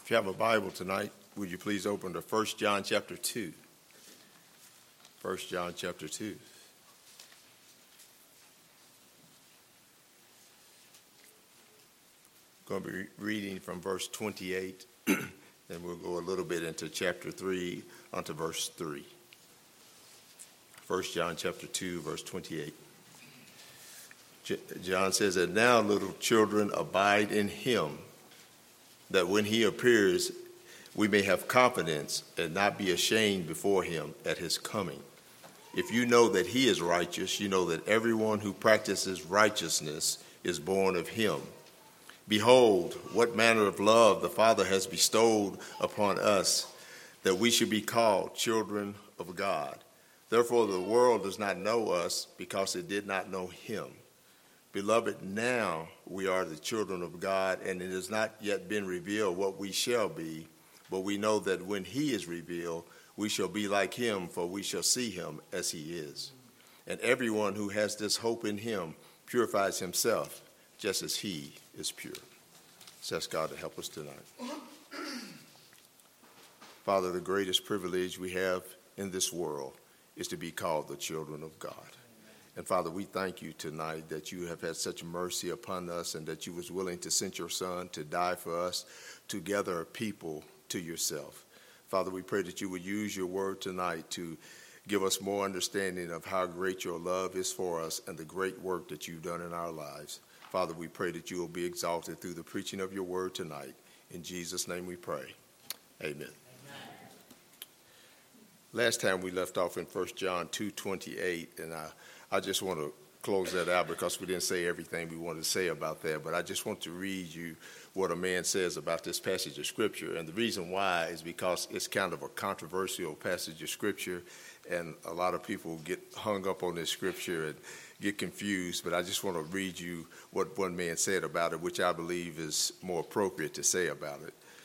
If you have a Bible tonight, would you please open to 1 John chapter 2. 1 John chapter 2. I'm going to be reading from verse 28, and we'll go a little bit into chapter 3 onto verse 3. 1 John chapter 2, verse 28. John says, "And now, little children, abide in him, that when he appears, we may have confidence and not be ashamed before him at his coming. If you know that he is righteous, you know that everyone who practices righteousness is born of him. Behold, what manner of love the Father has bestowed upon us, that we should be called children of God. Therefore the world does not know us, because it did not know him. Beloved, now we are the children of God, and it has not yet been revealed what we shall be, but we know that when he is revealed, we shall be like him, for we shall see him as he is. And everyone who has this hope in him purifies himself, just as he is pure." So ask God to help us tonight. Father, the greatest privilege we have in this world is to be called the children of God. And Father, we thank you tonight that you have had such mercy upon us, and that you was willing to send your son to die for us, to gather a people to yourself. Father, we pray that you would use your word tonight to give us more understanding of how great your love is for us and the great work that you've done in our lives. Father, we pray that you will be exalted through the preaching of your word tonight. In Jesus' name we pray. Amen. Last time we left off in 1 John 2:28, and I just want to close that out because we didn't say everything we wanted to say about that, but I just want to read you what a man says about this passage of Scripture. And the reason why is because it's kind of a controversial passage of Scripture, and a lot of people get hung up on this Scripture and get confused, but I just want to read you what one man said about it, which I believe is more appropriate to say about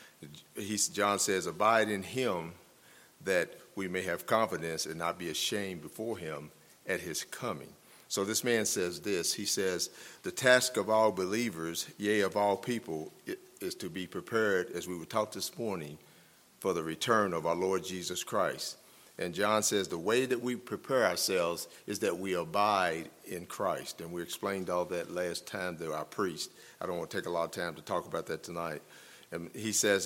it. John says, "Abide in him, that we may have confidence and not be ashamed before him at his coming." So this man says this. He says, "The task of all believers, yea, of all people, is to be prepared, as we were taught this morning, for the return of our Lord Jesus Christ." And John says the way that we prepare ourselves is that we abide in Christ. And we explained all that last time that I preached. I don't want to take a lot of time to talk about that tonight. And he says,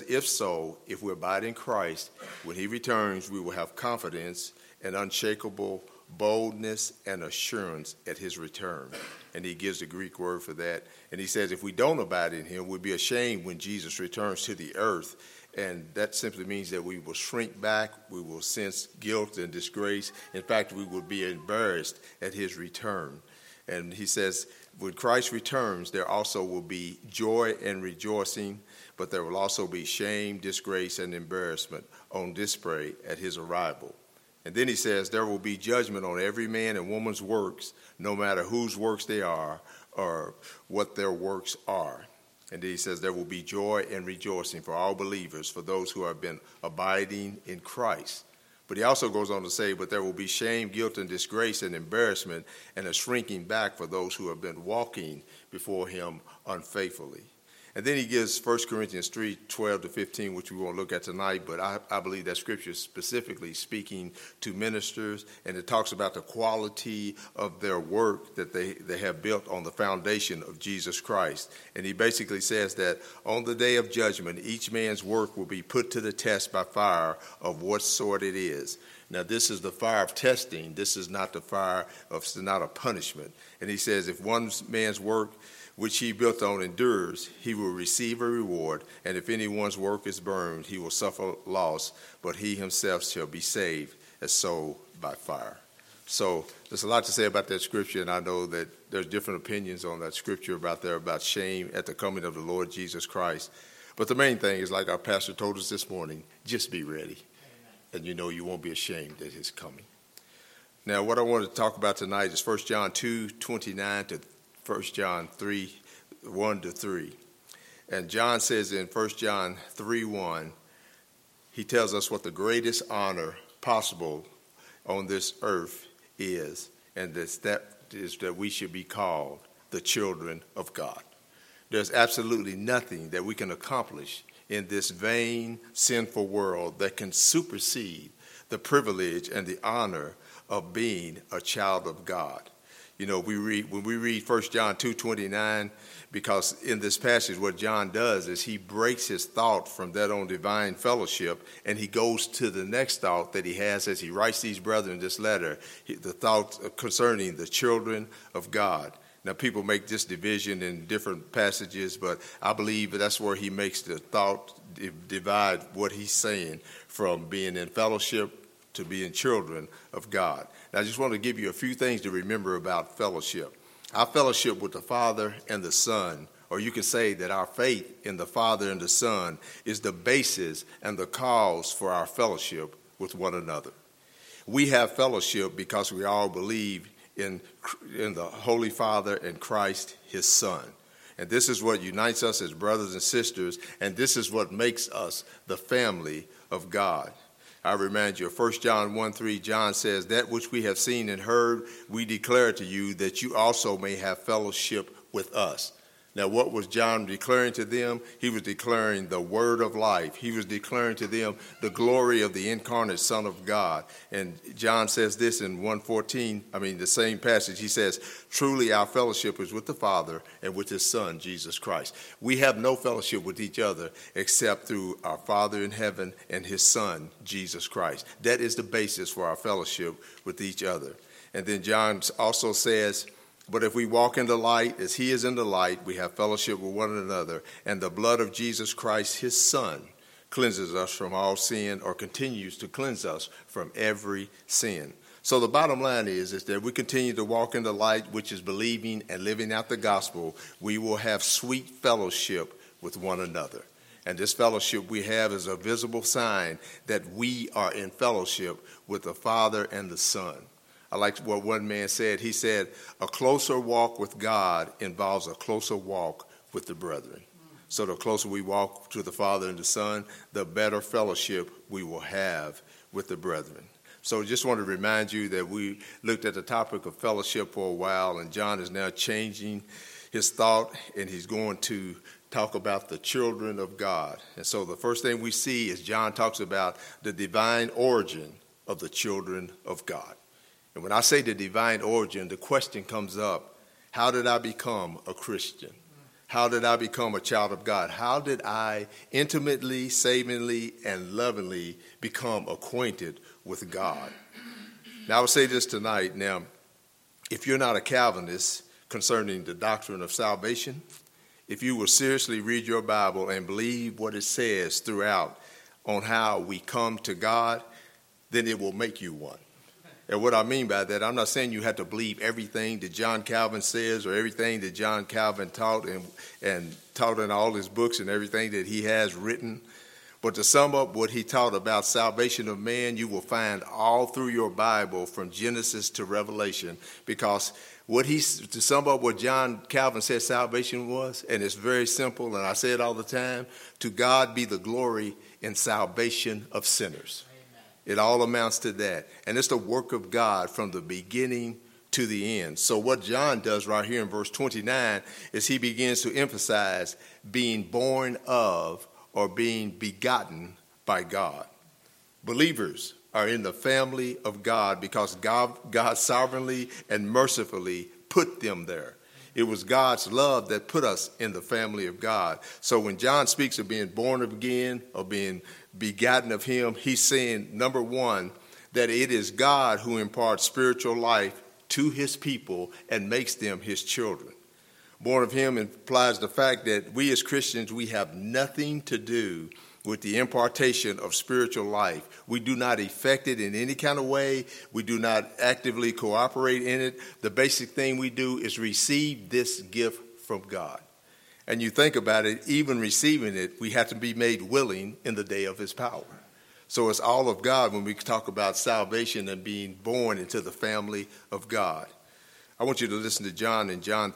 if we abide in Christ, when he returns, we will have confidence and unshakable boldness and assurance at his return. And he gives the Greek word for that. And he says if we don't abide in him, we'll be ashamed when Jesus returns to the earth. And that simply means that we will shrink back, we will sense guilt and disgrace. In fact, we will be embarrassed at his return. And he says when Christ returns, there also will be joy and rejoicing, but there will also be shame, disgrace, and embarrassment on display at his arrival. And then he says there will be judgment on every man and woman's works, no matter whose works they are or what their works are. And then he says there will be joy and rejoicing for all believers, for those who have been abiding in Christ. But he also goes on to say, but there will be shame, guilt, and disgrace and embarrassment and a shrinking back for those who have been walking before him unfaithfully. And then he gives 1 Corinthians 3:12-15, which we won't look at tonight, but I believe that scripture is specifically speaking to ministers, and it talks about the quality of their work that they have built on the foundation of Jesus Christ. And he basically says that on the day of judgment, each man's work will be put to the test by fire of what sort it is. Now, this is the fire of testing. This is not the fire of, not a punishment. And he says if one man's work which he built on endures, he will receive a reward. And if anyone's work is burned, he will suffer loss, but he himself shall be saved as so by fire. So there's a lot to say about that scripture, and I know that there's different opinions on that scripture about shame at the coming of the Lord Jesus Christ. But the main thing is, like our pastor told us this morning, just be ready. Amen. And you know you won't be ashamed at his coming. Now, what I want to talk about tonight is 1 John 2:29 to 1 John 3:1-3. And John says in 1 John 3:1, he tells us what the greatest honor possible on this earth is, and that is that we should be called the children of God. There's absolutely nothing that we can accomplish in this vain, sinful world that can supersede the privilege and the honor of being a child of God. You know, when we read 1 John 2:29, because in this passage what John does is he breaks his thought from that on divine fellowship, and he goes to the next thought that he has as he writes these brethren this letter, the thought concerning the children of God. Now, people make this division in different passages, but I believe that's where he makes the thought divide what he's saying from being in fellowship to being children of God. Now, I just want to give you a few things to remember about fellowship. Our fellowship with the Father and the Son, or you can say that our faith in the Father and the Son is the basis and the cause for our fellowship with one another. We have fellowship because we all believe in the Holy Father and Christ, his Son. And this is what unites us as brothers and sisters, and this is what makes us the family of God. I remind you of 1 John 1:3, John says, "That which we have seen and heard, we declare to you, that you also may have fellowship with us." Now, what was John declaring to them? He was declaring the word of life. He was declaring to them the glory of the incarnate Son of God. And John says this in 1:14, the same passage. He says, "Truly our fellowship is with the Father and with his Son, Jesus Christ." We have no fellowship with each other except through our Father in heaven and his Son, Jesus Christ. That is the basis for our fellowship with each other. And then John also says, "But if we walk in the light as he is in the light, we have fellowship with one another, and the blood of Jesus Christ, his Son, cleanses us from all sin," or continues to cleanse us from every sin. So the bottom line is that we continue to walk in the light, which is believing and living out the gospel. We will have sweet fellowship with one another. And this fellowship we have is a visible sign that we are in fellowship with the Father and the Son. I like what one man said. He said, "A closer walk with God involves a closer walk with the brethren." So the closer we walk to the Father and the Son, the better fellowship we will have with the brethren. So just want to remind you that we looked at the topic of fellowship for a while, and John is now changing his thought, and he's going to talk about the children of God. And so the first thing we see is John talks about the divine origin of the children of God. And when I say the divine origin, the question comes up, how did I become a Christian? How did I become a child of God? How did I intimately, savingly, and lovingly become acquainted with God? Now, I will say this tonight. Now, if you're not a Calvinist concerning the doctrine of salvation, if you will seriously read your Bible and believe what it says throughout on how we come to God, then it will make you one. And what I mean by that, I'm not saying you have to believe everything that John Calvin says or everything that John Calvin taught and taught in all his books and everything that he has written. But to sum up what he taught about salvation of man, you will find all through your Bible from Genesis to Revelation, because to sum up what John Calvin said salvation was, and it's very simple, and I say it all the time, to God be the glory in salvation of sinners. It all amounts to that. And it's the work of God from the beginning to the end. So what John does right here in verse 29 is he begins to emphasize being born of or being begotten by God. Believers are in the family of God because God sovereignly and mercifully put them there. It was God's love that put us in the family of God. So when John speaks of being born again or being begotten of him, he's saying, number one, that it is God who imparts spiritual life to his people and makes them his children. Born of him implies the fact that we as Christians, we have nothing to do with the impartation of spiritual life. We do not effect it in any kind of way. We do not actively cooperate in it. The basic thing we do is receive this gift from God. And you think about it, even receiving it, we have to be made willing in the day of his power. So it's all of God when we talk about salvation and being born into the family of God. I want you to listen to John in John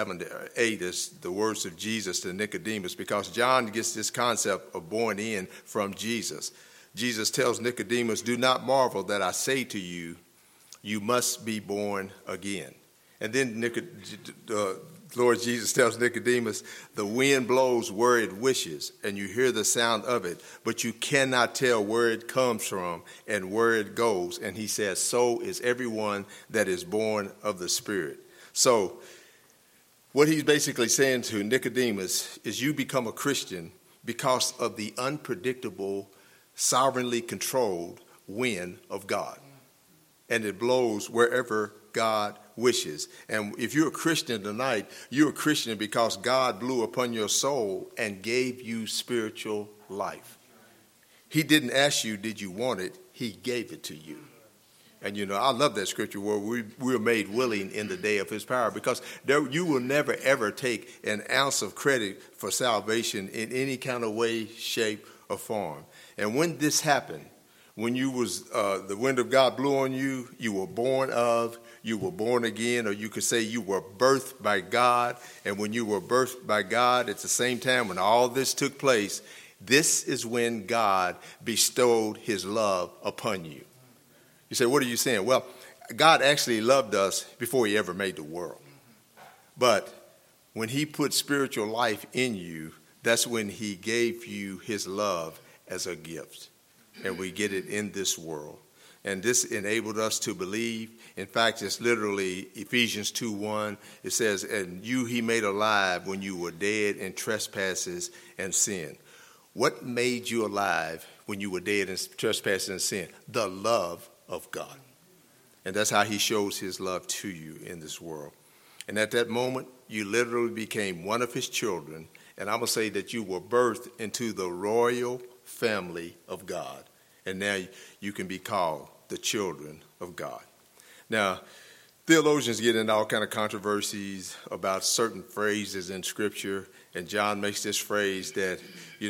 3:7-8 as the words of Jesus to Nicodemus, because John gets this concept of born in from Jesus. Jesus tells Nicodemus, "Do not marvel that I say to you, you must be born again." And then Lord Jesus tells Nicodemus, the wind blows where it wishes, and you hear the sound of it, but you cannot tell where it comes from and where it goes. And he says, so is everyone that is born of the Spirit. So what he's basically saying to Nicodemus is you become a Christian because of the unpredictable, sovereignly controlled wind of God. And it blows wherever God wishes. And if you're a Christian tonight, you're a Christian because God blew upon your soul and gave you spiritual life. He didn't ask you, did you want it? He gave it to you. And, I love that scripture where we were made willing in the day of his power, because you will never, ever take an ounce of credit for salvation in any kind of way, shape, or form. And when this happened, when the wind of God blew on you, you were born of, you were born again, or you could say you were birthed by God. And when you were birthed by God, at the same time when all this took place, this is when God bestowed his love upon you. You say, what are you saying? Well, God actually loved us before he ever made the world. But when he put spiritual life in you, that's when he gave you his love as a gift. And we get it in this world. And this enabled us to believe. In fact, it's literally Ephesians 2:1. It says, and you he made alive when you were dead in trespasses and sin. What made you alive when you were dead in trespasses and sin? The love of God. And that's how he shows his love to you in this world. And at that moment, you literally became one of his children. And I'm going to say that you were birthed into the royal family of God. And now you can be called the children of God. Now, theologians get into all kind of controversies about certain phrases in Scripture. And John makes this phrase that, he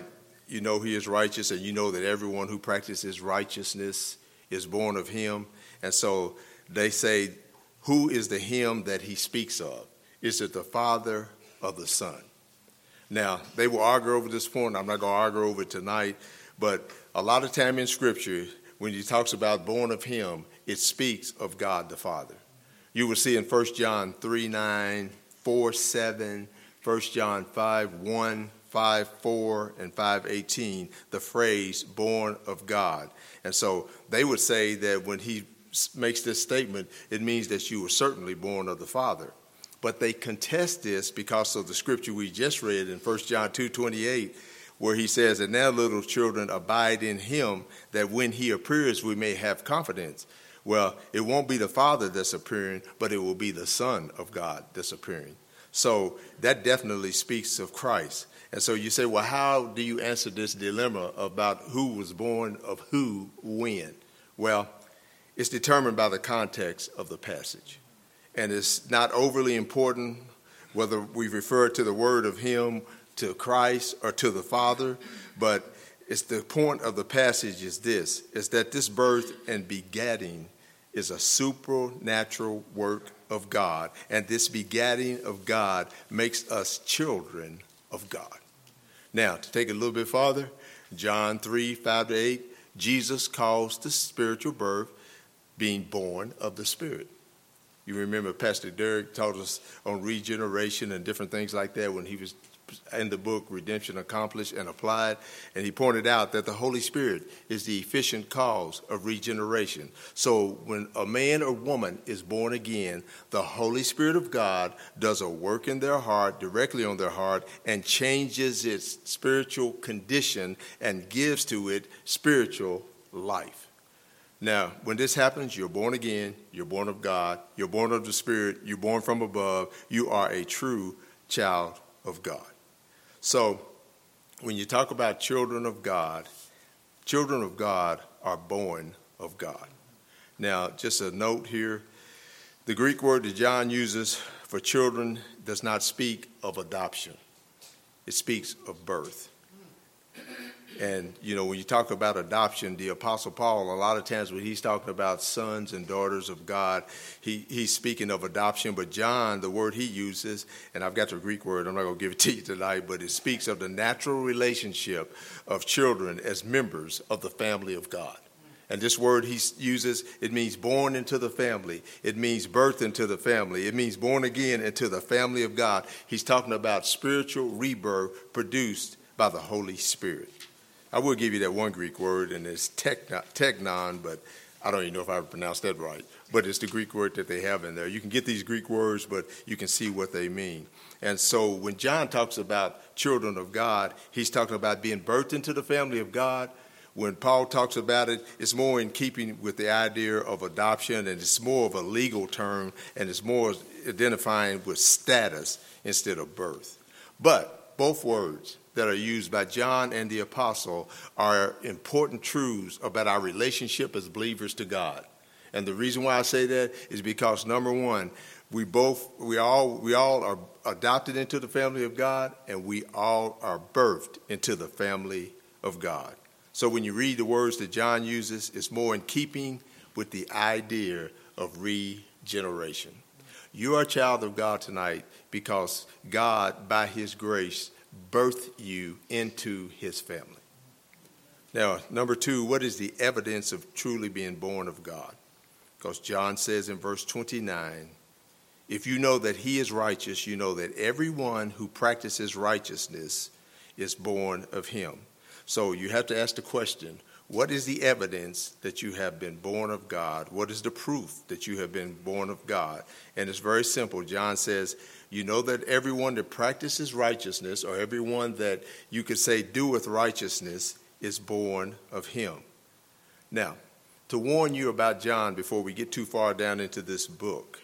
is righteous, and you know that everyone who practices righteousness is born of him. And so they say, who is the him that he speaks of? Is it the Father or the Son? Now, they will argue over this point. I'm not going to argue over it tonight. But a lot of time in Scripture, when he talks about born of him, it speaks of God the Father. You will see in 1 John 3:9, 4:7, 1 John 5:1, 5:4, and 5:18, the phrase born of God. And so they would say that when he makes this statement, it means that you were certainly born of the Father. But they contest this because of the scripture we just read in 1 John 2:28, where he says, and now little children abide in him, that when he appears we may have confidence. Well, it won't be the Father that's appearing, but it will be the Son of God that's appearing. So that definitely speaks of Christ. And so you say, well, how do you answer this dilemma about who was born of who when? Well, it's determined by the context of the passage. And it's not overly important whether we refer to the word of him, to Christ, or to the Father, but it's the point of the passage is this, is that this birth and begatting is a supernatural work of God, and this begatting of God makes us children of God. Now, to take it a little bit farther, John 3:5-8, Jesus calls the spiritual birth being born of the Spirit. You remember Pastor Derek taught us on regeneration and different things like that when he was in the book Redemption Accomplished and Applied, and he pointed out that the Holy Spirit is the efficient cause of regeneration. So when a man or woman is born again, the Holy Spirit of God does a work in their heart, directly on their heart, and changes its spiritual condition and gives to it spiritual life. Now, when this happens, you're born again, you're born of God, you're born of the Spirit, you're born from above, you are a true child of God. So, when you talk about children of God are born of God. Now, just a note here, the Greek word that John uses for children does not speak of adoption. It speaks of birth. And, when you talk about adoption, the Apostle Paul, a lot of times when he's talking about sons and daughters of God, he's speaking of adoption. But John, the word he uses, and I've got the Greek word, I'm not going to give it to you tonight, but it speaks of the natural relationship of children as members of the family of God. And this word he uses, it means born into the family. It means birth into the family. It means born again into the family of God. He's talking about spiritual rebirth produced by the Holy Spirit. I will give you that one Greek word, and it's teknon, but I don't even know if I pronounced that right. But it's the Greek word that they have in there. You can get these Greek words, but you can see what they mean. And so when John talks about children of God, he's talking about being birthed into the family of God. When Paul talks about it, it's more in keeping with the idea of adoption, and it's more of a legal term, and it's more identifying with status instead of birth. But both words that are used by John and the apostle are important truths about our relationship as believers to God. And the reason why I say that is because, number one, we all are adopted into the family of God, and we all are birthed into the family of God. So when you read the words that John uses, it's more in keeping with the idea of regeneration. You are a child of God tonight because God, by his grace, birthed you into his family. Now, number two, what is the evidence of truly being born of God? Because John says in verse 29, if you know that he is righteous, you know that everyone who practices righteousness is born of him. So you have to ask the question, what is the evidence that you have been born of God? What is the proof that you have been born of God? And it's very simple. John says, you know that everyone that practices righteousness, or everyone that you could say doeth righteousness, is born of him. Now, to warn you about John before we get too far down into this book,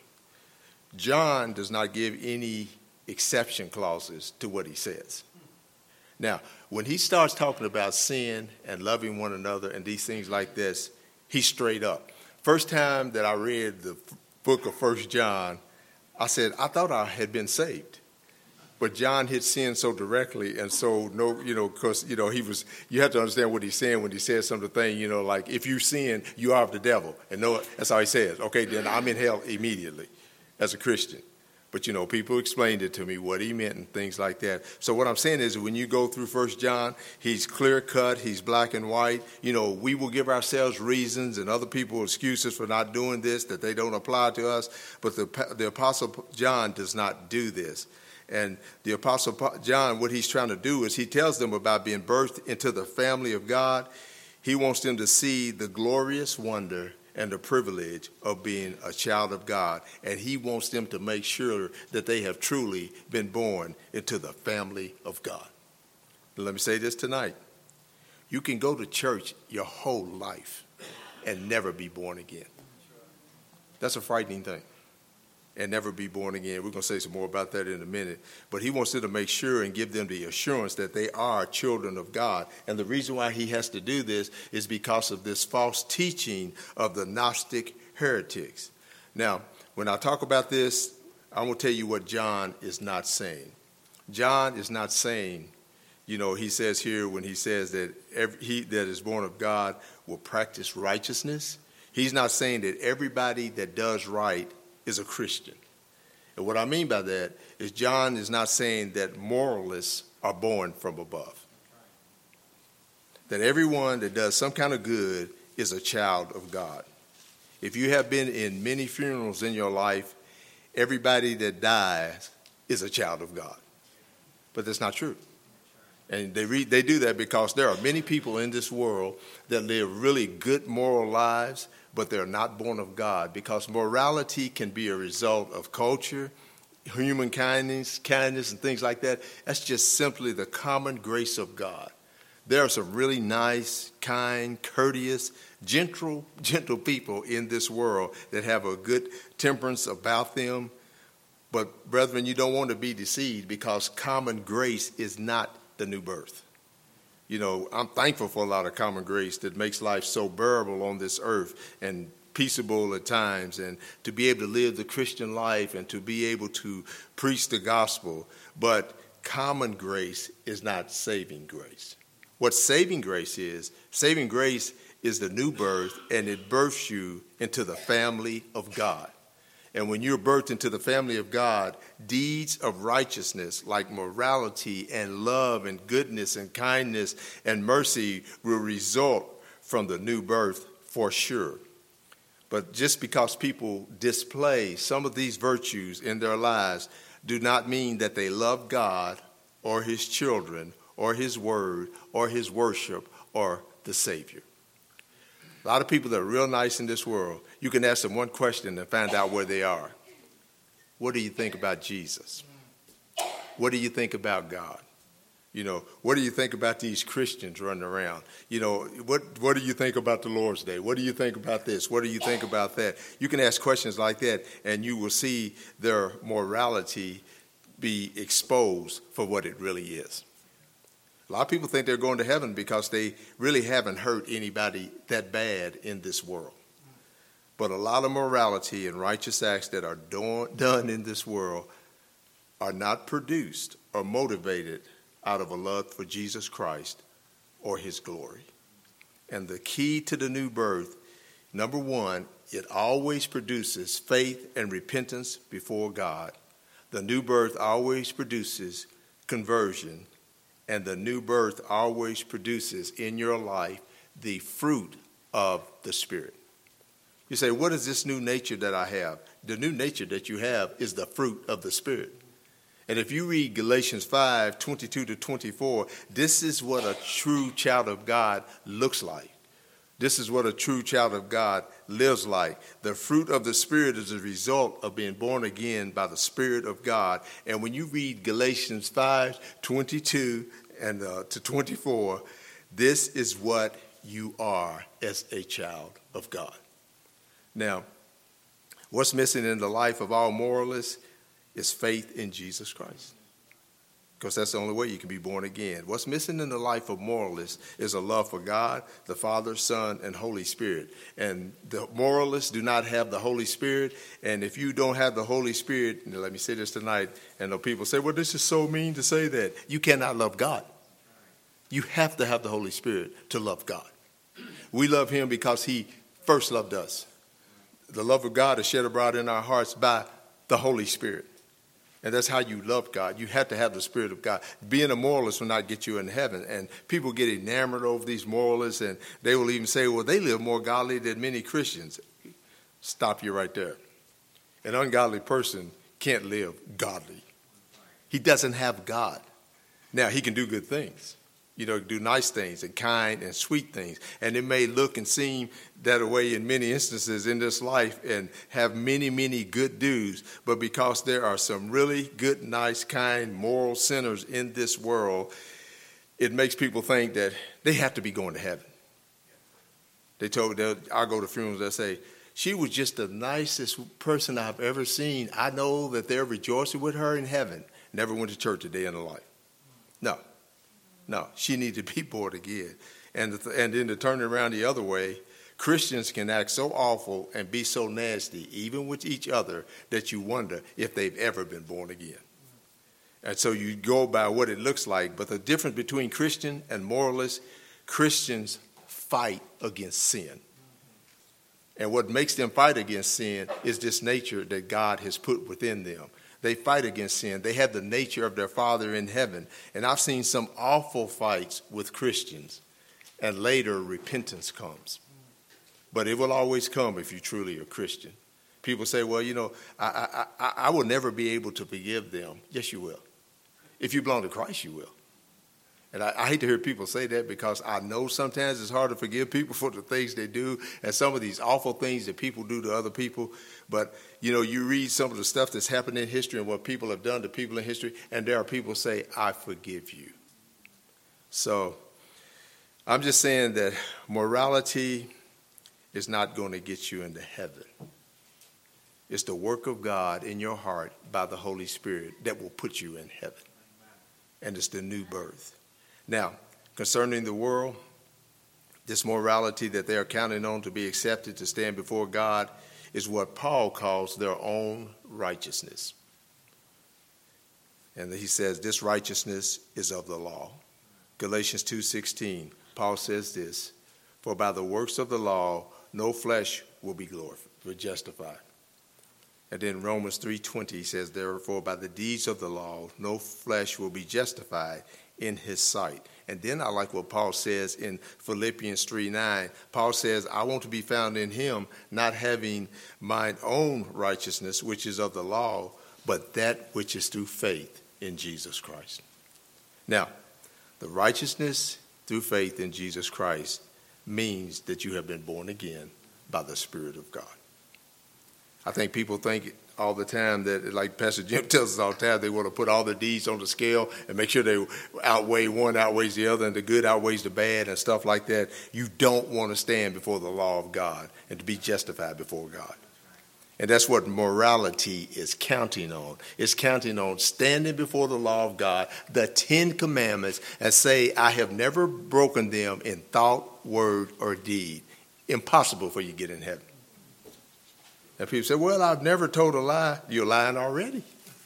John does not give any exception clauses to what he says. Now, when he starts talking about sin and loving one another and these things like this, he's straight up. First time that I read the book of 1 John, I said, I thought I had been saved. But John hit sin so directly, and so, because, you have to understand what he's saying when he says something, like, if you sin, you are of the devil. And no, that's how he says. Okay, then I'm in hell immediately as a Christian. But, people explained it to me, what he meant and things like that. So what I'm saying is when you go through 1 John, he's clear cut, he's black and white. We will give ourselves reasons and other people excuses for not doing this, that they don't apply to us. But the Apostle John does not do this. And the Apostle John, what he's trying to do is he tells them about being birthed into the family of God. He wants them to see the glorious wonder and the privilege of being a child of God. And he wants them to make sure that they have truly been born into the family of God. And let me say this tonight. You can go to church your whole life and never be born again. That's a frightening thing. And never be born again. We're going to say some more about that in a minute. But he wants them to make sure and give them the assurance that they are children of God. And the reason why he has to do this is because of this false teaching of the Gnostic heretics. Now, when I talk about this, I'm going to tell you what John is not saying. John is not saying, he says here when he says that he that is born of God will practice righteousness. He's not saying that everybody that does right is a Christian. And what I mean by that is John is not saying that moralists are born from above. That everyone that does some kind of good is a child of God. If you have been in many funerals in your life, everybody that dies is a child of God. But that's not true. And they do that because there are many people in this world that live really good moral lives, but they're not born of God, because morality can be a result of culture, human kindness, and things like that. That's just simply the common grace of God. There are some really nice, kind, courteous, gentle people in this world that have a good temperance about them. But, brethren, you don't want to be deceived, because common grace is not the new birth. I'm thankful for a lot of common grace that makes life so bearable on this earth and peaceable at times, and to be able to live the Christian life and to be able to preach the gospel. But common grace is not saving grace. What saving grace is the new birth, and it births you into the family of God. And when you're birthed into the family of God, deeds of righteousness like morality and love and goodness and kindness and mercy will result from the new birth for sure. But just because people display some of these virtues in their lives do not mean that they love God or his children or his word or his worship or the Savior. A lot of people that are real nice in this world, you can ask them one question and find out where they are. What do you think about Jesus? What do you think about God? You know, what do you think about these Christians running around? You know, what do you think about the Lord's Day? What do you think about this? What do you think about that? You can ask questions like that, and you will see their morality be exposed for what it really is. A lot of people think they're going to heaven because they really haven't hurt anybody that bad in this world. But a lot of morality and righteous acts that are done in this world are not produced or motivated out of a love for Jesus Christ or his glory. And the key to the new birth, number one, it always produces faith and repentance before God. The new birth always produces conversion, and the new birth always produces in your life the fruit of the Spirit. You say, what is this new nature that I have? The new nature that you have is the fruit of the Spirit. And if you read Galatians 5:22-24, this is what a true child of God looks like. This is what a true child of God lives like. The fruit of the Spirit is a result of being born again by the Spirit of God. And when you read Galatians 5:22 to 24, this is what you are as a child of God. Now, what's missing in the life of all moralists is faith in Jesus Christ, because that's the only way you can be born again. What's missing in the life of moralists is a love for God, the Father, Son, and Holy Spirit. And the moralists do not have the Holy Spirit. And if you don't have the Holy Spirit, and let me say this tonight, and the people say, well, this is so mean to say that. You cannot love God. You have to have the Holy Spirit to love God. We love him because he first loved us. The love of God is shed abroad in our hearts by the Holy Spirit. And that's how you love God. You have to have the Spirit of God. Being a moralist will not get you in heaven. And people get enamored over these moralists, and they will even say, well, they live more godly than many Christians. Stop you right there. An ungodly person can't live godly. He doesn't have God. Now, he can do good things. You know, do nice things and kind and sweet things. And it may look and seem that way in many instances in this life and have many, many good do's. But because there are some really good, nice, kind, moral sinners in this world, it makes people think that they have to be going to heaven. I'll go to funerals, they'll say, she was just the nicest person I've ever seen. I know that they're rejoicing with her in heaven. Never went to church a day in her life. No, she needed to be born again. And then to turn it around the other way, Christians can act so awful and be so nasty, even with each other, that you wonder if they've ever been born again. And so you go by what it looks like. But the difference between Christian and moralist, Christians fight against sin. And what makes them fight against sin is this nature that God has put within them. They fight against sin. They have the nature of their Father in heaven. And I've seen some awful fights with Christians, and later repentance comes. But it will always come if you truly are Christian. People say, well, you know, I will never be able to forgive them. Yes, you will. If you belong to Christ, you will. And I hate to hear people say that, because I know sometimes it's hard to forgive people for the things they do and some of these awful things that people do to other people. But, you know, you read some of the stuff that's happened in history and what people have done to people in history, and there are people who say, I forgive you. So I'm just saying that morality is not going to get you into heaven. It's the work of God in your heart by the Holy Spirit that will put you in heaven. And it's the new birth. Now, concerning the world, this morality that they are counting on to be accepted to stand before God is what Paul calls their own righteousness. And he says this righteousness is of the law. Galatians 2:16, Paul says this, for by the works of the law, no flesh will be justified. And then Romans 3:20 says, therefore, by the deeds of the law, no flesh will be justified in his sight. And then I like what Paul says in Philippians 3:9. Paul says, I want to be found in him, not having mine own righteousness, which is of the law, but that which is through faith in Jesus Christ. Now, the righteousness through faith in Jesus Christ means that you have been born again by the Spirit of God. I think people think all the time that, like Pastor Jim tells us all the time, they want to put all the deeds on the scale and make sure they outweigh one, outweighs the other, and the good outweighs the bad and stuff like that. You don't want to stand before the law of God and to be justified before God. And that's what morality is counting on. It's counting on standing before the law of God, the 10 commandments, and say, I have never broken them in thought, word, or deed. Impossible for you to get in heaven. And people say, well, I've never told a lie. You're lying already.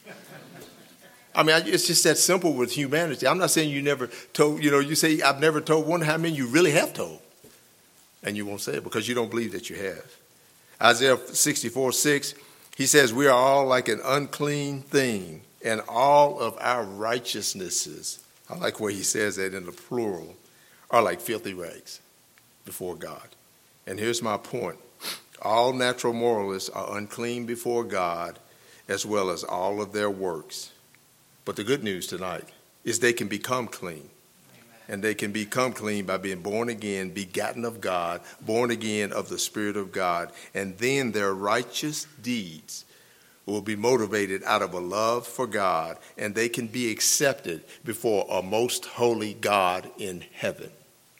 I mean, it's just that simple with humanity. I'm not saying you never told, you say, I've never told one. How many you really have told? And you won't say it because you don't believe that you have. Isaiah 64:6, he says, we are all like an unclean thing, and all of our righteousnesses, I like where he says that in the plural, are like filthy rags before God. And here's my point. All natural moralists are unclean before God, as well as all of their works. But the good news tonight is they can become clean. Amen. And they can become clean by being born again, begotten of God, born again of the Spirit of God. And then their righteous deeds will be motivated out of a love for God, and they can be accepted before a most holy God in heaven.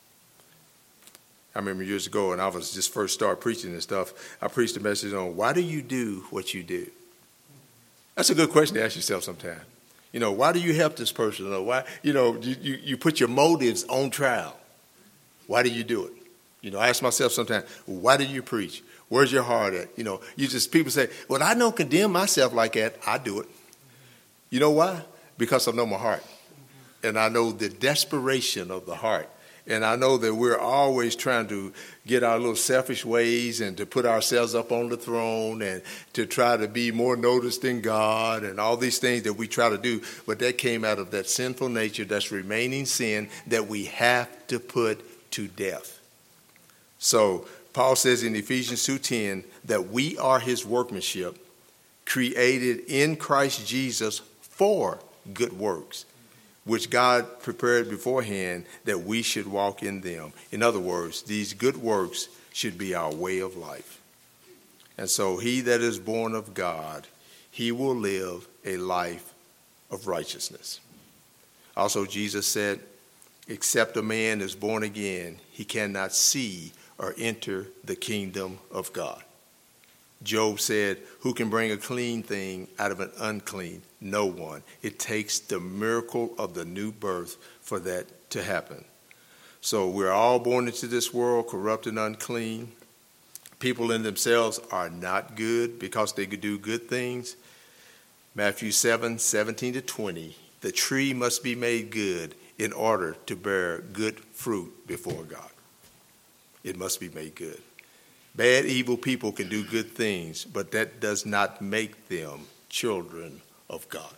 I remember years ago, and I was just first started preaching and stuff, I preached a message on why do you do what you do? That's a good question to ask yourself sometime. Why do you help this person? Or why, you put your motives on trial. Why do you do it? I ask myself sometimes, why do you preach? Where's your heart at? People say, well, I don't condemn myself like that. I do it. You know why? Because I know my heart. And I know the desperation of the heart. And I know that we're always trying to get our little selfish ways and to put ourselves up on the throne and to try to be more noticed than God and all these things that we try to do. But that came out of that sinful nature, that's remaining sin that we have to put to death. So Paul says in Ephesians 2:10 that we are his workmanship, created in Christ Jesus for good works, which God prepared beforehand that we should walk in them. In other words, these good works should be our way of life. And so he that is born of God, he will live a life of righteousness. Also, Jesus said, except a man is born again, he cannot see or enter the kingdom of God. Job said, who can bring a clean thing out of an unclean? No one. It takes the miracle of the new birth for that to happen. So we're all born into this world corrupt and unclean. People in themselves are not good because they could do good things. Matthew 7:17-20, the tree must be made good in order to bear good fruit before God. It must be made good. Bad, evil people can do good things, but that does not make them children of God.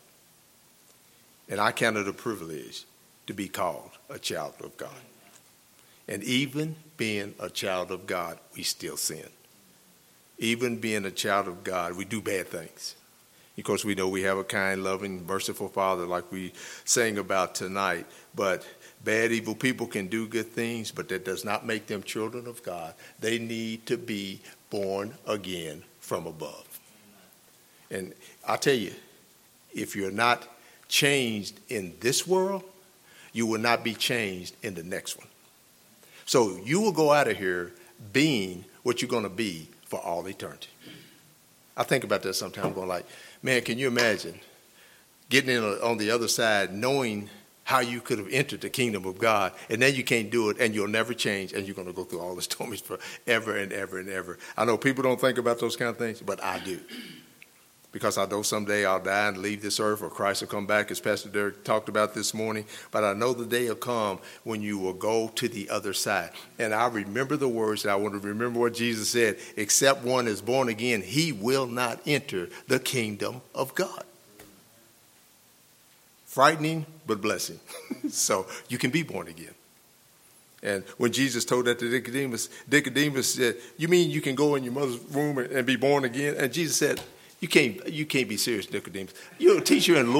And I count it a privilege to be called a child of God. And even being a child of God, we still sin. Even being a child of God, we do bad things. Of course, we know we have a kind, loving, merciful Father like we sang about tonight, but bad, evil people can do good things, but that does not make them children of God. They need to be born again from above. And I tell you, if you're not changed in this world, you will not be changed in the next one. So you will go out of here being what you're going to be for all eternity. I think about that sometimes, going like, man, can you imagine getting in on the other side, knowing how you could have entered the kingdom of God, and then you can't do it, and you'll never change, and you're going to go through all this torment forever and ever and ever. I know people don't think about those kind of things, but I do. Because I know someday I'll die and leave this earth, or Christ will come back, as Pastor Derek talked about this morning. But I know the day will come when you will go to the other side. And I remember the words, and I want to remember what Jesus said, except one is born again, he will not enter the kingdom of God. Frightening, but blessing. So you can be born again. And when Jesus told that to Nicodemus said, "You mean you can go in your mother's womb and be born again?" And Jesus said, You can't be serious, Nicodemus. You're a teacher in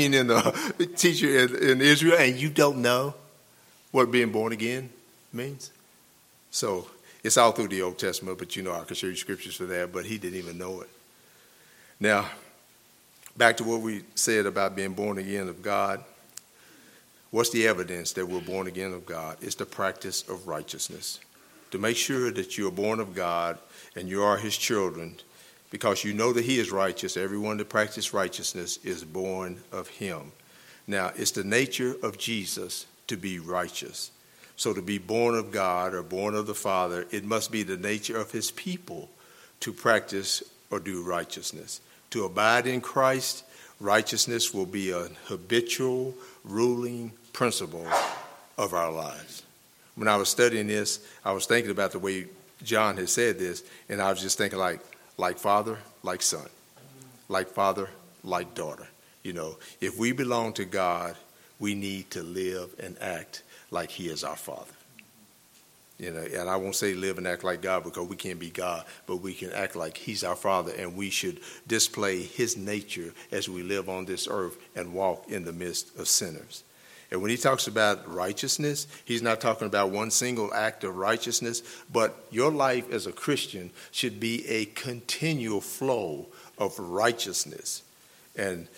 teacher in Israel, and you don't know what being born again means. So it's all through the Old Testament, but I can show you scriptures for that. But he didn't even know it. Now, back to what we said about being born again of God. What's the evidence that we're born again of God? It's the practice of righteousness. To make sure that you're born of God and you are his children, because you know that he is righteous. Everyone that practices righteousness is born of him. Now, it's the nature of Jesus to be righteous. So to be born of God or born of the Father, it must be the nature of his people to practice or do righteousness. To abide in Christ, righteousness will be a habitual, ruling principle of our lives. When I was studying this, I was thinking about the way John had said this, and I was just thinking like father, like son, like father, like daughter. If we belong to God, we need to live and act like he is our Father. And I won't say live and act like God because we can't be God, but we can act like he's our Father, and we should display his nature as we live on this earth and walk in the midst of sinners. And when he talks about righteousness, he's not talking about one single act of righteousness, but your life as a Christian should be a continual flow of righteousness. And,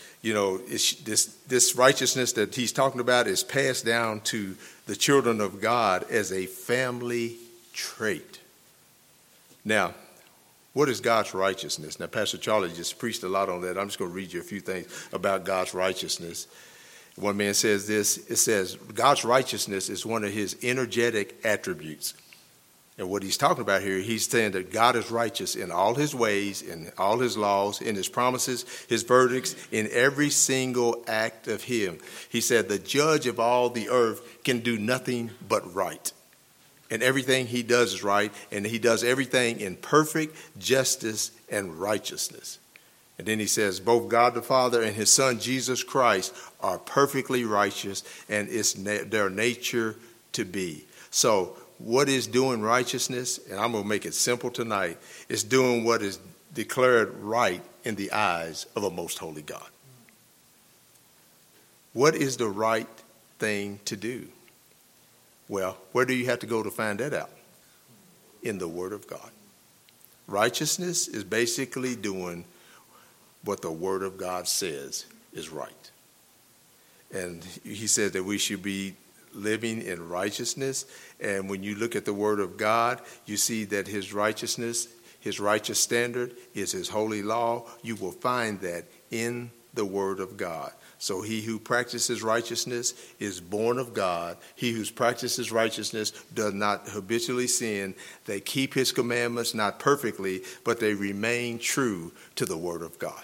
this righteousness that he's talking about is passed down to the children of God as a family trait. Now, what is God's righteousness? Now, Pastor Charlie just preached a lot on that. I'm just going to read you a few things about God's righteousness. One man says this, it says, God's righteousness is one of his energetic attributes. And what he's talking about here, he's saying that God is righteous in all his ways, in all his laws, in his promises, his verdicts, in every single act of him. He said the judge of all the earth can do nothing but right. And everything he does is right, and he does everything in perfect justice and righteousness. And then he says, both God the Father and his Son, Jesus Christ, are perfectly righteous, and it's their nature to be. So what is doing righteousness? And I'm going to make it simple tonight. It's doing what is declared right in the eyes of a most holy God. What is the right thing to do? Well, where do you have to go to find that out? In the Word of God. Righteousness is basically doing what the Word of God says is right. And he said that we should be living in righteousness. And when you look at the Word of God, you see that his righteousness, his righteous standard is his holy law. You will find that in the Word of God. So he who practices righteousness is born of God. He who practices righteousness does not habitually sin. They keep his commandments, not perfectly, but they remain true to the Word of God.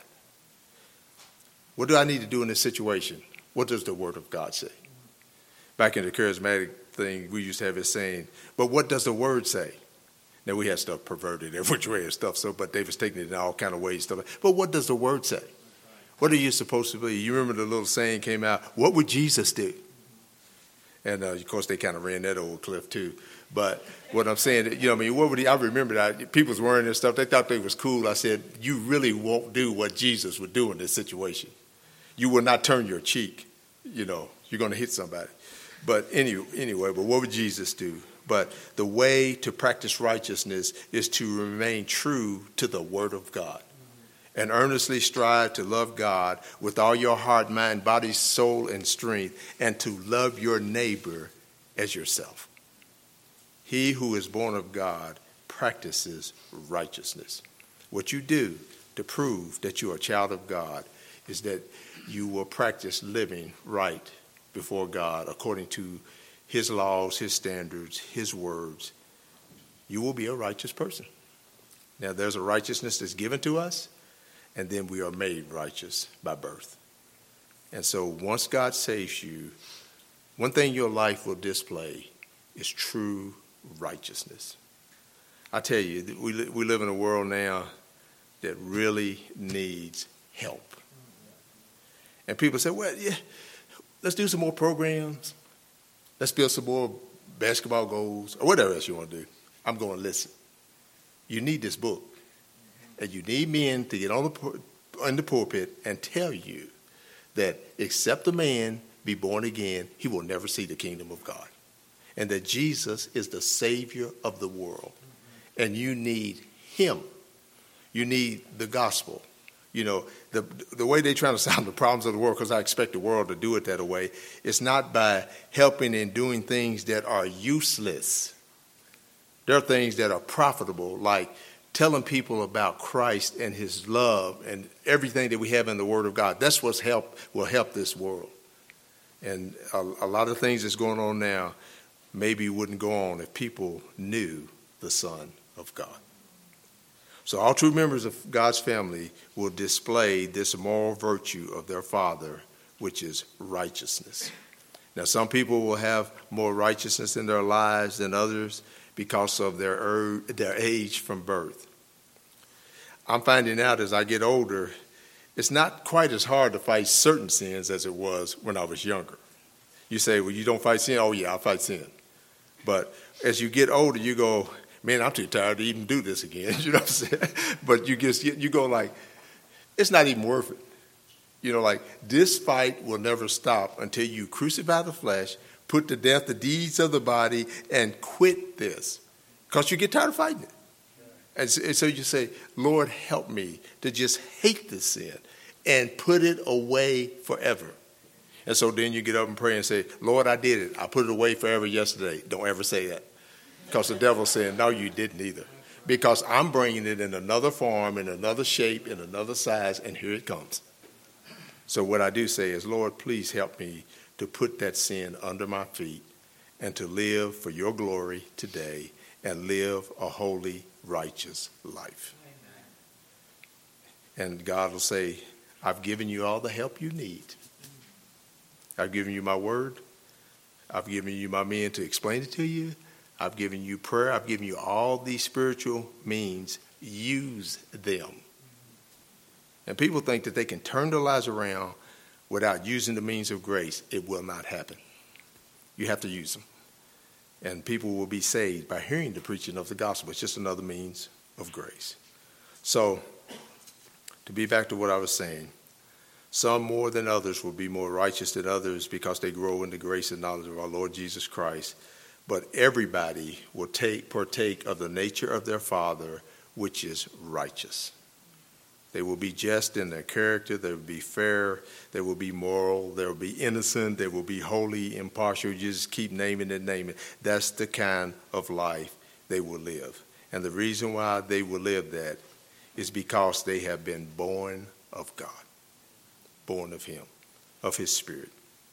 What do I need to do in this situation? What does the Word of God say? Back in the charismatic thing, we used to have it saying, but what does the Word say? Now, we had stuff perverted every which way and stuff, but they was taking it in all kind of ways. But what does the Word say? What are you supposed to be? You remember the little saying came out, what would Jesus do? And, of course, they kind of ran that old cliff, too. But what I'm saying, what would he? I remember that people was wearing this stuff. They thought they was cool. I said, you really won't do what Jesus would do in this situation. You will not turn your cheek. You're going to hit somebody. But anyway, but what would Jesus do? But the way to practice righteousness is to remain true to the Word of God and earnestly strive to love God with all your heart, mind, body, soul, and strength, and to love your neighbor as yourself. He who is born of God practices righteousness. What you do to prove that you are a child of God is that you will practice living right before God according to his laws, his standards, his words. You will be a righteous person. Now, there's a righteousness that's given to us, and then we are made righteous by birth. And so once God saves you, one thing your life will display is true righteousness. I tell you, we live in a world now that really needs help. And people say, well, yeah, let's do some more programs. Let's build some more basketball goals or whatever else you want to do. I'm going to listen. You need this book. And you need men to get in the pulpit and tell you that except a man be born again, he will never see the kingdom of God. And that Jesus is the Savior of the world. And you need him. You need the gospel. You know, the way they're trying to solve the problems of the world, because I expect the world to do it that way, it's not by helping and doing things that are useless. There are things that are profitable, like telling people about Christ and his love and everything that we have in the Word of God. That's what's will help this world. And a lot of things that's going on now maybe wouldn't go on if people knew the Son of God. So all true members of God's family will display this moral virtue of their Father, which is righteousness. Now, some people will have more righteousness in their lives than others because of their age from birth. I'm finding out as I get older, it's not quite as hard to fight certain sins as it was when I was younger. You say, well, you don't fight sin? Oh, yeah, I fight sin. But as you get older, you go, man, I'm too tired to even do this again. You know what I'm saying? But you go like, it's not even worth it. You know, like this fight will never stop until you crucify the flesh, put to death the deeds of the body, and quit this. Because you get tired of fighting it. And so you say, Lord, help me to just hate this sin and put it away forever. And so then you get up and pray and say, Lord, I did it. I put it away forever yesterday. Don't ever say that. Because the devil's saying, no, you didn't either. Because I'm bringing it in another form, in another shape, in another size, and here it comes. So what I do say is, Lord, please help me to put that sin under my feet and to live for your glory today and live a holy, righteous life. Amen. And God will say, I've given you all the help you need. I've given you my word. I've given you my men to explain it to you. I've given you prayer. I've given you all these spiritual means. Use them. And people think that they can turn their lives around without using the means of grace. It will not happen. You have to use them. And people will be saved by hearing the preaching of the gospel. It's just another means of grace. So, to be back to what I was saying, some more than others will be more righteous than others because they grow in the grace and knowledge of our Lord Jesus Christ. But everybody will partake of the nature of their Father, which is righteous. They will be just in their character. They will be fair. They will be moral. They will be innocent. They will be holy, impartial. You just keep naming and naming. That's the kind of life they will live. And the reason why they will live that is because they have been born of God, born of him, of his Spirit.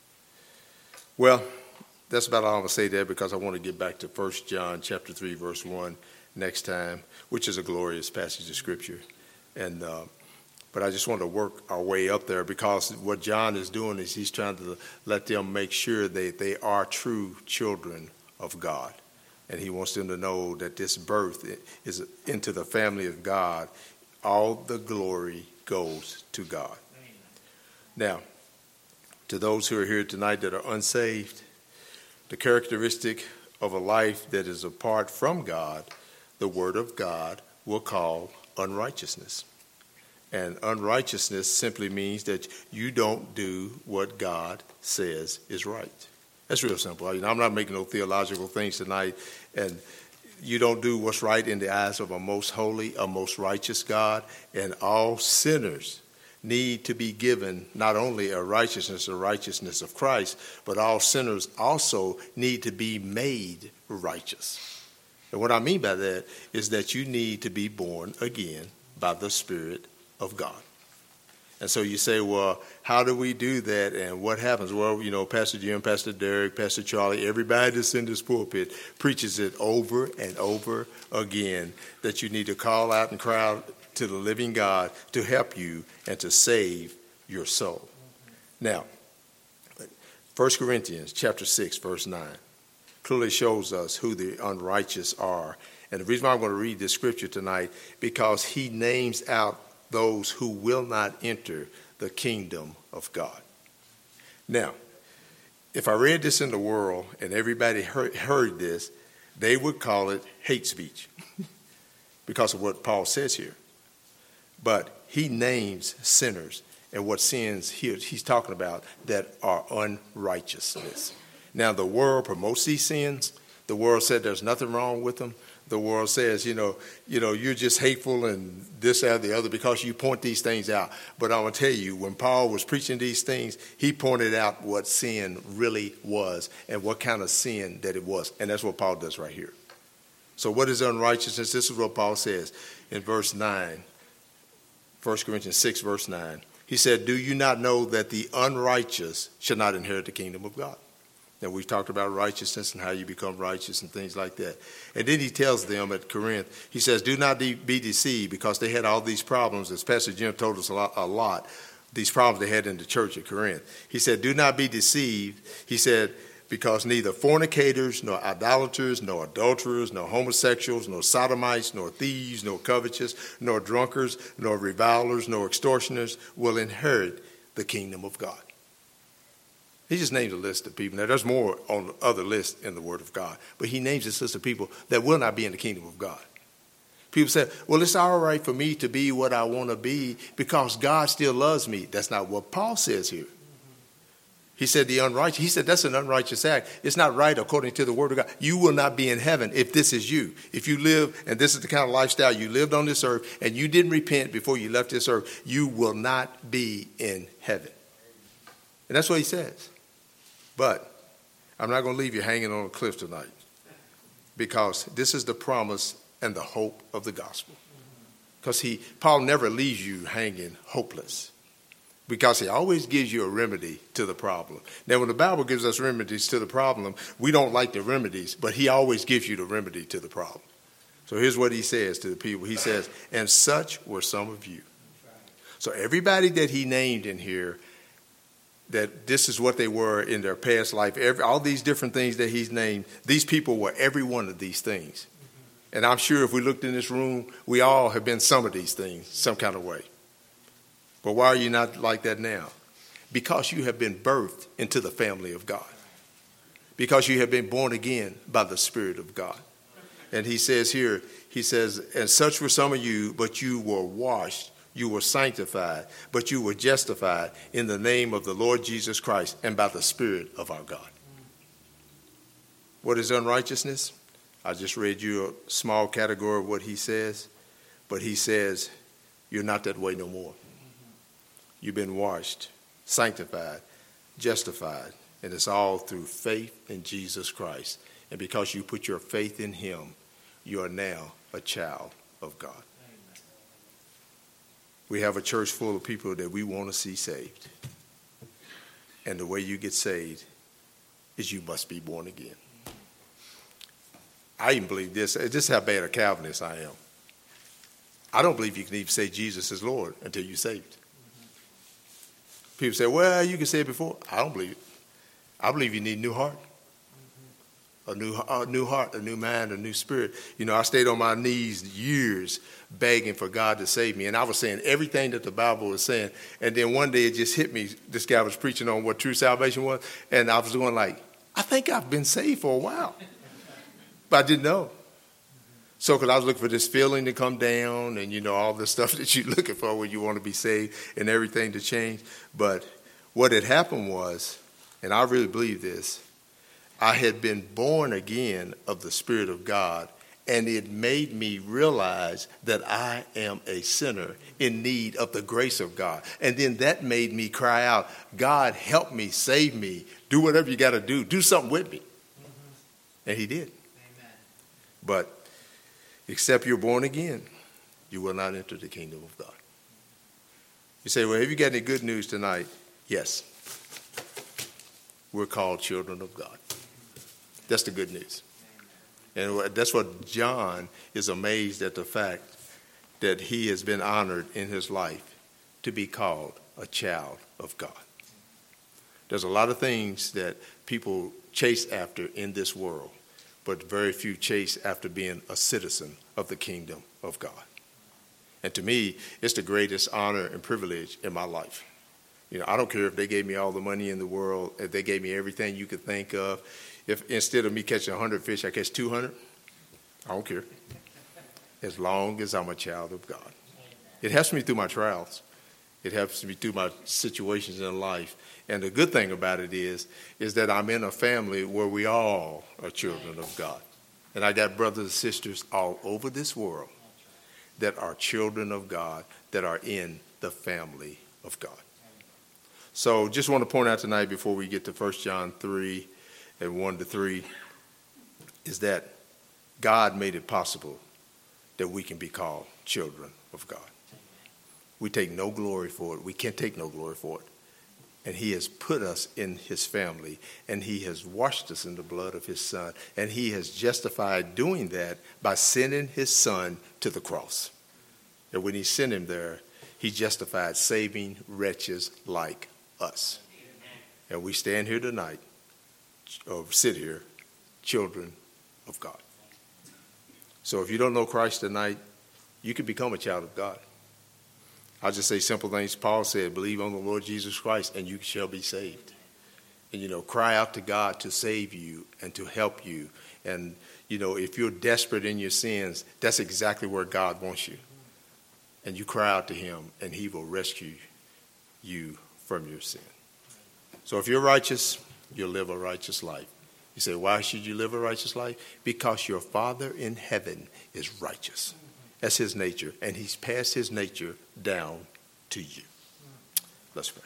Well, that's about all I'm going to say there because I want to get back to 1 John chapter 3, verse 1 next time, which is a glorious passage of Scripture. And but I just want to work our way up there because what John is doing is he's trying to let them make sure that they are true children of God. And he wants them to know that this birth is into the family of God. All the glory goes to God. Now, to those who are here tonight that are unsaved, the characteristic of a life that is apart from God, the Word of God will call unrighteousness. And unrighteousness simply means that you don't do what God says is right. That's real simple. I'm not making no theological things tonight. And you don't do what's right in the eyes of a most holy, a most righteous God. And all sinners need to be given not only a righteousness of Christ, but all sinners also need to be made righteous. And what I mean by that is that you need to be born again by the Spirit of God. And so you say, well, how do we do that and what happens? Well, you know, Pastor Jim, Pastor Derek, Pastor Charlie, everybody that's in this pulpit preaches it over and over again that you need to call out and cry out to the living God to help you and to save your soul. Now, 1 Corinthians chapter 6, verse 9 clearly shows us who the unrighteous are. And the reason why I'm going to read this scripture tonight, because he names out those who will not enter the kingdom of God. Now, if I read this in the world and everybody heard this, they would call it hate speech because of what Paul says here. But he names sinners and what sins he's talking about that are unrighteousness. Now, the world promotes these sins. The world said there's nothing wrong with them. The world says, you're just hateful and this, that, the other because you point these things out. But I'm going to tell you, when Paul was preaching these things, he pointed out what sin really was and what kind of sin that it was. And that's what Paul does right here. So what is unrighteousness? This is what Paul says in verse 9, 1 Corinthians 6, verse 9. He said, do you not know that the unrighteous shall not inherit the kingdom of God? Now, we've talked about righteousness and how you become righteous and things like that. And then he tells them at Corinth, he says, do not be deceived, because they had all these problems, as Pastor Jim told us a lot, these problems they had in the church at Corinth. He said, do not be deceived. He said, because neither fornicators, nor idolaters, nor adulterers, nor homosexuals, nor sodomites, nor thieves, nor covetous, nor drunkards, nor revilers, nor extortioners will inherit the kingdom of God. He just names a list of people. Now, there's more on the other list in the Word of God, but he names this list of people that will not be in the kingdom of God. People say, well, it's all right for me to be what I want to be because God still loves me. That's not what Paul says here. He said the unrighteous. He said that's an unrighteous act. It's not right according to the Word of God. You will not be in heaven if this is you. If you live, and this is the kind of lifestyle you lived on this earth, and you didn't repent before you left this earth, you will not be in heaven. And that's what he says. But I'm not going to leave you hanging on a cliff tonight, because this is the promise and the hope of the gospel. Because Paul never leaves you hanging hopeless, because he always gives you a remedy to the problem. Now, when the Bible gives us remedies to the problem, we don't like the remedies, but he always gives you the remedy to the problem. So here's what he says to the people. He says, and such were some of you. So everybody that he named in here, that this is what they were in their past life. All these different things that he's named, these people were every one of these things. And I'm sure if we looked in this room, we all have been some of these things, some kind of way. But why are you not like that now? Because you have been birthed into the family of God. Because you have been born again by the Spirit of God. And he says here, he says, and such were some of you, but you were washed. You were sanctified, but you were justified in the name of the Lord Jesus Christ and by the Spirit of our God. What is unrighteousness? I just read you a small category of what he says, but he says, you're not that way no more. You've been washed, sanctified, justified, and it's all through faith in Jesus Christ. And because you put your faith in him, you are now a child of God. We have a church full of people that we want to see saved. And the way you get saved is you must be born again. I even believe this. This is how bad a Calvinist I am. I don't believe you can even say Jesus is Lord until you're saved. People say, well, you can say it before. I don't believe it. I believe you need a new heart. A new heart, a new mind, a new spirit. I stayed on my knees years begging for God to save me. And I was saying everything that the Bible was saying. And then one day it just hit me. This guy was preaching on what true salvation was. And I was going like, I think I've been saved for a while. But I didn't know. So because I was looking for this feeling to come down and, all the stuff that you're looking for when you want to be saved and everything to change. But what had happened was, and I really believe this, I had been born again of the Spirit of God, and it made me realize that I am a sinner in need of the grace of God. And then that made me cry out, God, help me, save me, do whatever you got to do something with me. Mm-hmm. And he did. Amen. But except you're born again, you will not enter the kingdom of God. You say, well, have you got any good news tonight? Yes. We're called children of God. That's the good news. And that's what John is amazed at, the fact that he has been honored in his life to be called a child of God. There's a lot of things that people chase after in this world, but very few chase after being a citizen of the kingdom of God. And to me, it's the greatest honor and privilege in my life, I don't care if they gave me all the money in the world, if they gave me everything you could think of. If instead of me catching 100 fish, I catch 200, I don't care. As long as I'm a child of God. It helps me through my trials. It helps me through my situations in life. And the good thing about it is that I'm in a family where we all are children of God. And I got brothers and sisters all over this world that are children of God, that are in the family of God. So just want to point out tonight before we get to 1 John 3 and 1-3 is that God made it possible that we can be called children of God. We take no glory for it. We can't take no glory for it. And he has put us in his family, and he has washed us in the blood of his son, and he has justified doing that by sending his son to the cross. And when he sent him there, he justified saving wretches like us. And we stand here tonight, or sit here, children of God. So if you don't know Christ tonight, you can become a child of God. I'll just say simple things. Paul said, believe on the Lord Jesus Christ and you shall be saved. And, cry out to God to save you and to help you. And, if you're desperate in your sins, that's exactly where God wants you. And you cry out to him and he will rescue you from your sin. So if you're righteous, you'll live a righteous life. You say, why should you live a righteous life? Because your Father in heaven is righteous. That's his nature, and he's passed his nature down to you. Let's pray.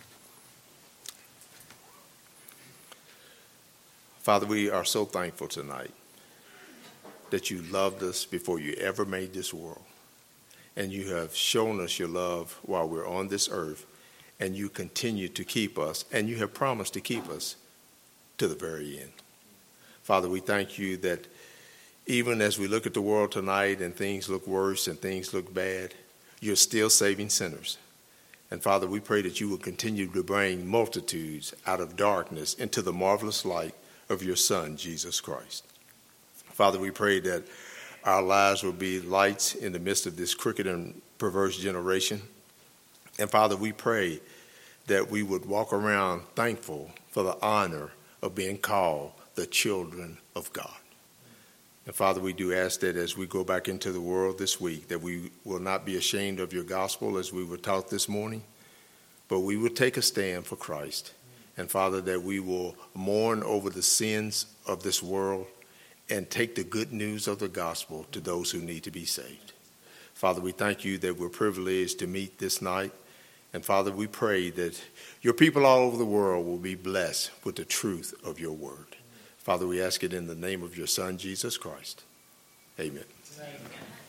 Father, we are so thankful tonight that you loved us before you ever made this world, and you have shown us your love while we're on this earth, and you continue to keep us, and you have promised to keep us to the very end. Father, we thank you that even as we look at the world tonight and things look worse and things look bad, you're still saving sinners. And Father, we pray that you will continue to bring multitudes out of darkness into the marvelous light of your Son, Jesus Christ. Father, we pray that our lives will be lights in the midst of this crooked and perverse generation. And Father, we pray that we would walk around thankful for the honor of being called the children of God. And Father, we do ask that as we go back into the world this week, that we will not be ashamed of your gospel as we were taught this morning, but we will take a stand for Christ. And Father, that we will mourn over the sins of this world and take the good news of the gospel to those who need to be saved. Father, we thank you that we're privileged to meet this night. And Father, we pray that your people all over the world will be blessed with the truth of your word. Father, we ask it in the name of your Son, Jesus Christ. Amen. Amen.